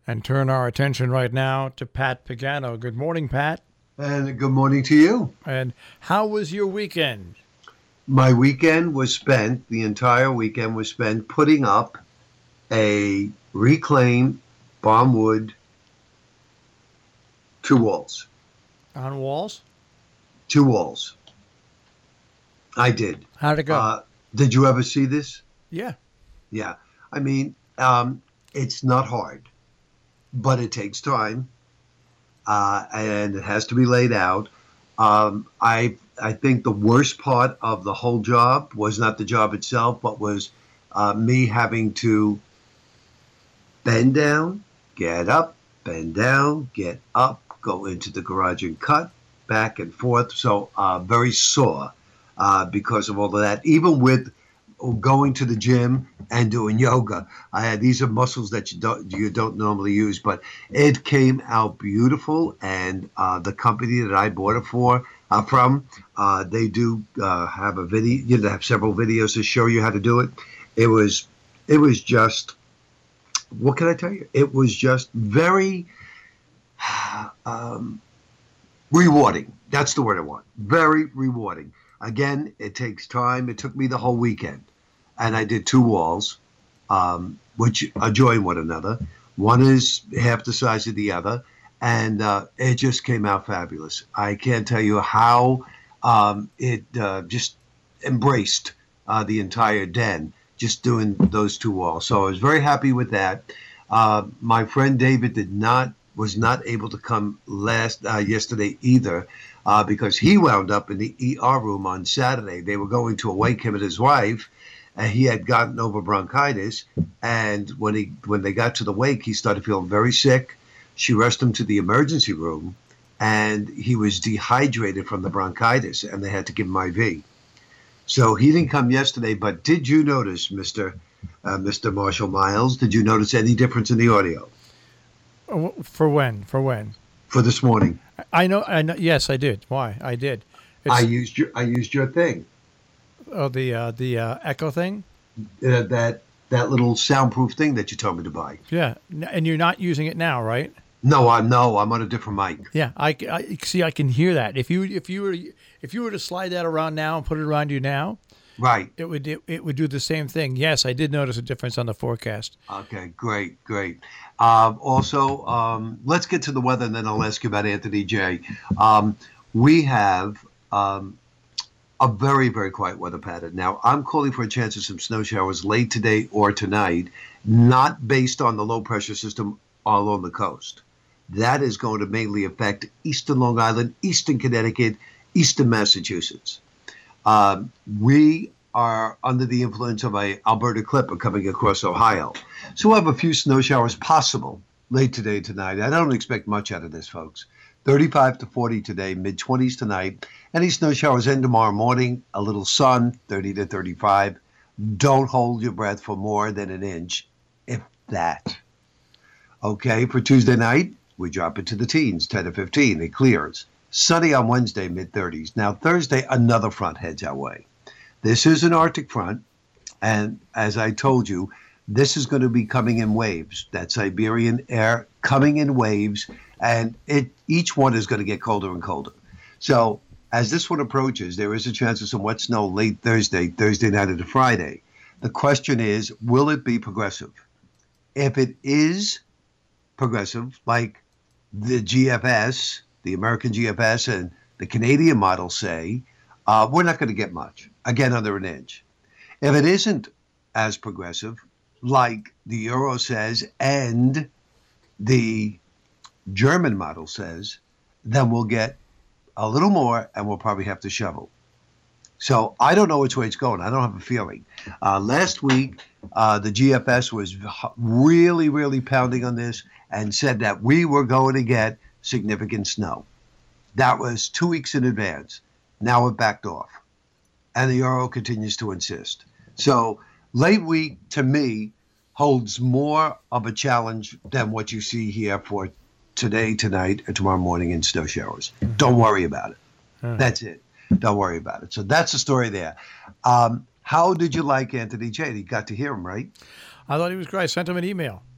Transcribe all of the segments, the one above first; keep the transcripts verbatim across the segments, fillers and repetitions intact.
and turn our attention right now to Pat Pagano. Good morning, Pat. And good morning to you. And how was your weekend? My weekend was spent, the entire weekend was spent putting up a reclaimed balm wood two walls. On walls? Two walls. I did. How'd it go? Uh, did you ever see this? Yeah. Yeah. I mean, um, it's not hard, but it takes time, uh, and it has to be laid out. Um, I I think the worst part of the whole job was not the job itself, but was uh, me having to bend down, get up, bend down, get up, go into the garage and cut, back and forth. So uh, very sore uh, because of all of that. Even with going to the gym and doing yoga, I had these are muscles that you don't you don't normally use, but it came out beautiful. And uh, the company that I bought it for uh, from, uh, they do uh, have a video. You know, have several videos to show you how to do it. It was it was just, what can I tell you? It was just very um, rewarding. That's the word I want. Very rewarding. Again, it takes time. It took me the whole weekend. And I did two walls, um, which adjoin one another. One is half the size of the other. And uh, it just came out fabulous. I can't tell you how um, it uh, just embraced uh, the entire den, just doing those two walls. So I was very happy with that. Uh, my friend David did not was not able to come last uh, yesterday either, uh, because he wound up in the E R room on Saturday. They were going to awake him and his wife, and he had gotten over bronchitis. And when he when they got to the wake, he started feeling very sick. She rushed him to the emergency room, and he was dehydrated from the bronchitis, and they had to give him I V. So he didn't come yesterday. But did you notice, Mister Uh, Mister Marshall Miles, did you notice any difference in the audio? For when? For when? For this morning. I know. I know. Yes, I did. Why? I did. It's, I used your I used your thing. Oh, the uh, the uh, Echo thing. Uh, that that little soundproof thing that you told me to buy. Yeah, and you're not using it now, right? No, I'm no. I'm on a different mic. Yeah, I, I see. I can hear that. If you if you were if you were to slide that around now and put it around you now, right, it would it, it would do the same thing. Yes, I did notice a difference on the forecast. Okay, great, great. Um, also, um, let's get to the weather, and then I'll ask you about Anthony J. Um, we have um, a very, very quiet weather pattern. Now, I'm calling for a chance of some snow showers late today or tonight, not based on the low-pressure system all along the coast. That is going to mainly affect eastern Long Island, eastern Connecticut, eastern Massachusetts. Um, we are under the influence of a Alberta Clipper coming across Ohio. So we'll have a few snow showers possible late today, tonight. I don't expect much out of this, folks. thirty-five to forty today, mid-twenties tonight. Any snow showers in tomorrow morning, a little sun, thirty to thirty-five. Don't hold your breath for more than an inch, if that. Okay, for Tuesday night, we drop into the teens, ten to fifteen. It clears. Sunny on Wednesday, mid-thirties. Now, Thursday, another front heads our way. This is an Arctic front, and as I told you, this is going to be coming in waves. That Siberian air coming in waves, and it each one is going to get colder and colder. So as this one approaches, there is a chance of some wet snow late Thursday, Thursday night into Friday. The question is, will it be progressive? If it is progressive, like the G F S, the American G F S, and the Canadian models say, uh, we're not going to get much, again, under an inch. If it isn't as progressive, like the Euro says and the German model says, then we'll get a little more and we'll probably have to shovel. So I don't know which way it's going. I don't have a feeling. Uh, last week, uh, the G F S was really, really pounding on this and said that we were going to get significant snow. That was two weeks in advance. Now it backed off. And the Euro continues to insist. So late week, to me, holds more of a challenge than what you see here for today, tonight, and tomorrow morning in snow showers. Mm-hmm. Don't worry about it. Huh. That's it. Don't worry about it. So that's the story there. Um, how did you like Anthony J? You got to hear him, right? I thought he was great. I sent him an email.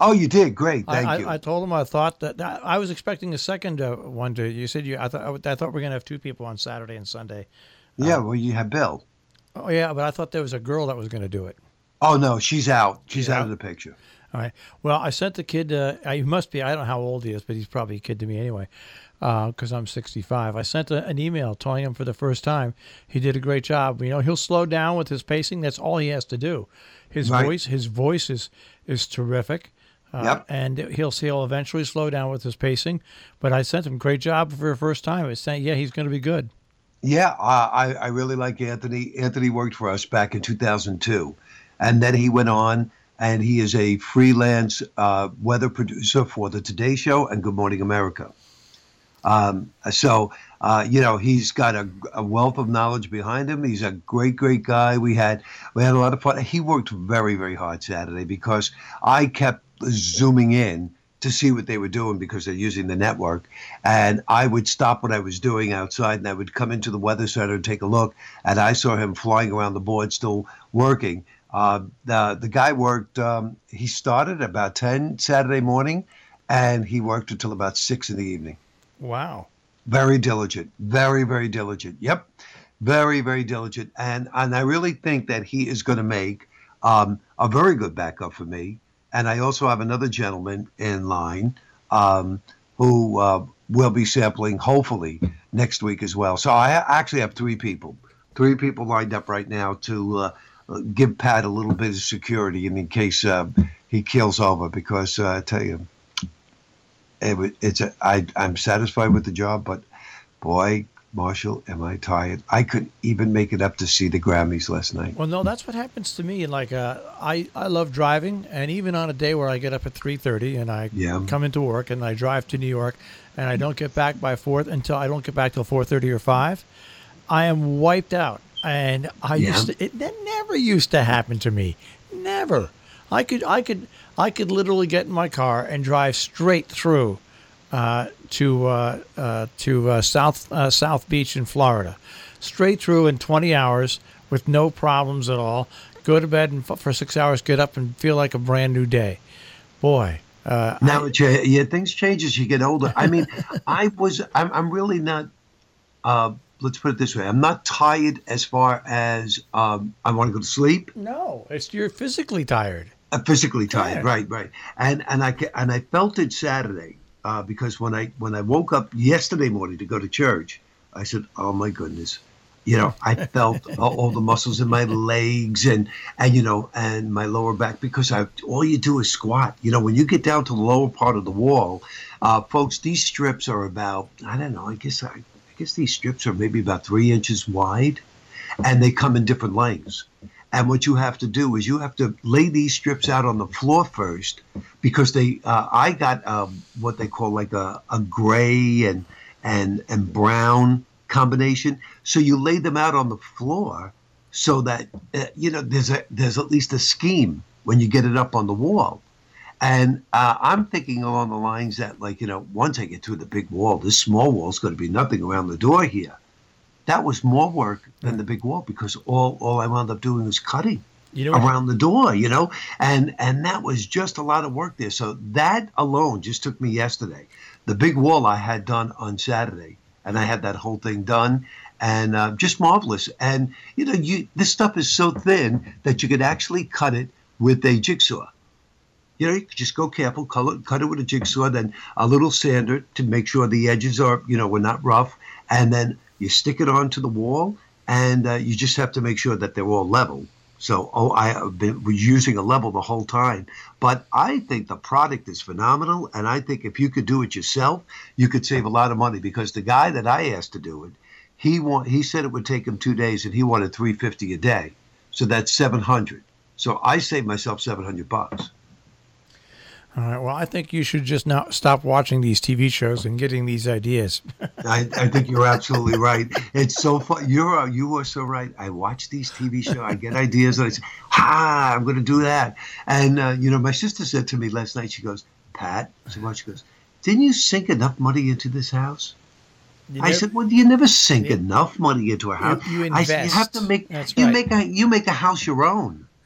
Oh, you did. Great. Thank I, you. I, I told him I thought that, that I was expecting a second uh, one. To you said you. I thought I thought we were going to have two people on Saturday and Sunday. Yeah. Uh, well, you have Bill. Oh yeah, but I thought there was a girl that was going to do it. Oh no, she's out. She's, she's out, out of the picture. All right. Well, I sent the kid. Uh, he must be. I don't know how old he is, but he's probably a kid to me anyway, because uh, I'm sixty-five. I sent a, an email telling him for the first time he did a great job. You know, he'll slow down with his pacing. That's all he has to do. His right. voice, his voice is is terrific. Uh, yep. And he'll he'll eventually slow down with his pacing. But I sent him great job for the first time. It's saying, yeah, he's going to be good. Yeah, uh, I I really like Anthony. Anthony worked for us back in two thousand two, and then he went on. And he is a freelance uh, weather producer for the Today Show and Good Morning America. Um, so, uh, you know, he's got a, a wealth of knowledge behind him. He's a great, great guy. We had we had a lot of fun. He worked very, very hard Saturday because I kept zooming in to see what they were doing because they're using the network. And I would stop what I was doing outside and I would come into the weather center and take a look. And I saw him flying around the board still working. Uh, the the guy worked. Um, he started about ten Saturday morning, and he worked until about six in the evening. Wow! Very diligent. Very very diligent. Yep, very very diligent. And and I really think that he is going to make um, a very good backup for me. And I also have another gentleman in line um, who uh, will be sampling hopefully next week as well. So I actually have three people, three people lined up right now to. Uh, give Pat a little bit of security in case uh, he keels over because uh, I tell you, it, it's a, I, I'm satisfied with the job, but boy, Marshall, am I tired. I couldn't even make it up to see the Grammys last night. Well, no, that's what happens to me. Like uh, I, I love driving, and even on a day where I get up at three thirty and I yeah. come into work and I drive to New York and I don't get back by four until I don't get back till four thirty or five, I am wiped out. And I yeah. used to, it that never used to happen to me. Never. I could I could I could literally get in my car and drive straight through uh, to uh, uh, to uh, South uh, South Beach in Florida, straight through in twenty hours with no problems at all. Go to bed and for six hours, get up and feel like a brand new day. Boy. Uh, now, I, yeah, things change as you get older. I mean, I was I'm I'm really not. Uh, Let's put it this way. I'm not tired as far as um, I want to go to sleep. No, it's you're physically tired. I'm physically tired, yeah. right, right. And and I and I felt it Saturday uh, because when I when I woke up yesterday morning to go to church, I said, "Oh my goodness," you know, I felt all, all the muscles in my legs and and you know and my lower back because I all you do is squat. You know, when you get down to the lower part of the wall, uh, folks, these strips are about I don't know. I guess I. I guess these strips are maybe about three inches wide, and they come in different lengths. And what you have to do is you have to lay these strips out on the floor first, because they. Uh, I got um, what they call like a, a gray and and and brown combination. So you lay them out on the floor so that uh, you know there's a there's at least a scheme when you get it up on the wall. And uh, I'm thinking along the lines that, like, you know, once I get through the big wall, this small wall is going to be nothing around the door here. That was more work than the big wall because all, all I wound up doing was cutting you know, around the door, you know, and and that was just a lot of work there. So that alone just took me yesterday. The big wall I had done on Saturday, and I had that whole thing done, and uh, just marvelous. And, you know, you this stuff is so thin that you could actually cut it with a jigsaw. You know, you just go careful, cut it, cut it with a jigsaw, then a little sander to make sure the edges are, you know, were not rough. And then you stick it onto the wall, and uh, you just have to make sure that they're all level. So, oh, I have been was using a level the whole time. But I think the product is phenomenal, and I think if you could do it yourself, you could save a lot of money because the guy that I asked to do it, he want, he said it would take him two days, and he wanted three hundred fifty dollars a day. So that's seven hundred dollars. So I saved myself seven hundred bucks. All right. Well, I think you should just now stop watching these T V shows and getting these ideas. I, I think you're absolutely right. It's so fun. You're you are so right. I watch these T V shows. I get ideas, and I say, "Ha! I'm going to do that." And uh, you know, my sister said to me last night. She goes, "Pat," so much. She goes, "Didn't you sink enough money into this house?" You I never, said, "Well, you never sink you, enough money into a house." You, you invest. I said, "You have to make That's you right. make a you make a house your own."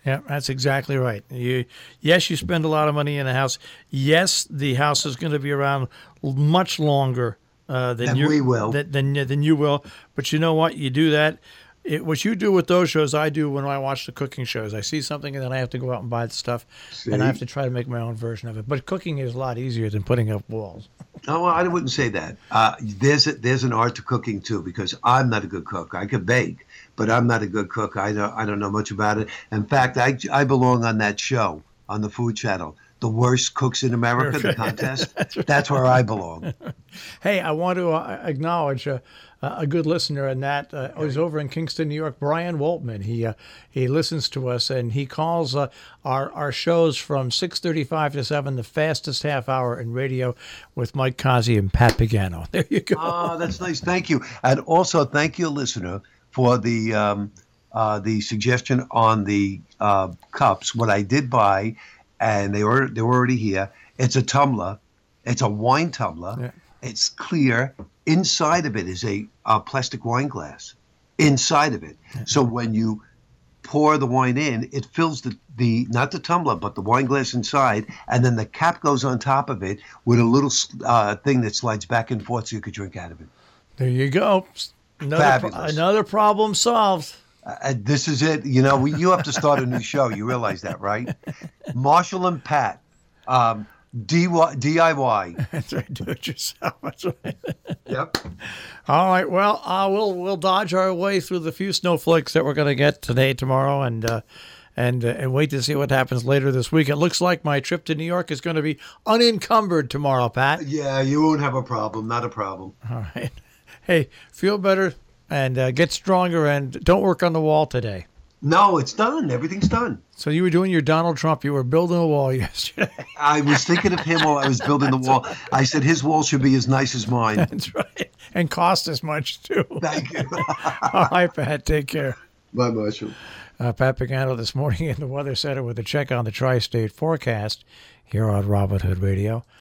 Yeah, that's exactly right. You, yes, you spend a lot of money in a house. Yes, the house is going to be around much longer uh, than and you we will. Than, than than you will. But you know what? You do that. It, what you do with those shows, I do when I watch the cooking shows. I see something and then I have to go out and buy the stuff, see? and I have to try to make my own version of it. But cooking is a lot easier than putting up walls. Oh, well, I wouldn't say that. Uh, there's a, there's an art to cooking too, because I'm not a good cook. I could bake, but I'm not a good cook. I don't I don't know much about it. In fact, I I belong on that show on the Food Channel, The Worst Cooks in America, the contest. That's, right. That's where I belong. Hey, I want to uh, acknowledge uh, a good listener, and that uh, was over in Kingston, New York, Brian Waltman. He uh, he listens to us, and he calls uh, our our shows from six thirty-five to seven the fastest half hour in radio with Mike Kazi and Pat Pagano. There you go. Oh, that's nice. Thank you. And also thank you, listener, for the um, uh, the suggestion on the uh, cups. What I did buy, and they were they were already here. It's a tumbler. It's a wine tumbler. Yeah. It's clear. Inside of it is a, a plastic wine glass. Inside of it. So when you pour the wine in, it fills the, the not the tumbler, but the wine glass inside, and then the cap goes on top of it with a little uh, thing that slides back and forth so you could drink out of it. There you go. Another, pro- another problem solved. Uh, this is it. You know, we, you have to start a new show. You realize that, right? Marshall and Pat. Um, D I Y. That's right. Do it yourself. That's right. Yep. All right. Well, uh, we'll we'll dodge our way through the few snowflakes that we're going to get today, tomorrow, and uh, and uh, and wait to see what happens later this week. It looks like my trip to New York is going to be unencumbered tomorrow, Pat. Yeah, you won't have a problem. Not a problem. All right. Hey, feel better and uh, get stronger, and don't work on the wall today. No, it's done. Everything's done. So you were doing your Donald Trump. You were building a wall yesterday. I was thinking of him while I was building the wall. Right. I said his wall should be as nice as mine. That's right. And cost as much, too. Thank you. All right, Pat. Take care. Bye, Marshall. Uh, Pat Pagano this morning in the Weather Center with a check on the tri-state forecast here on Robin Hood Radio.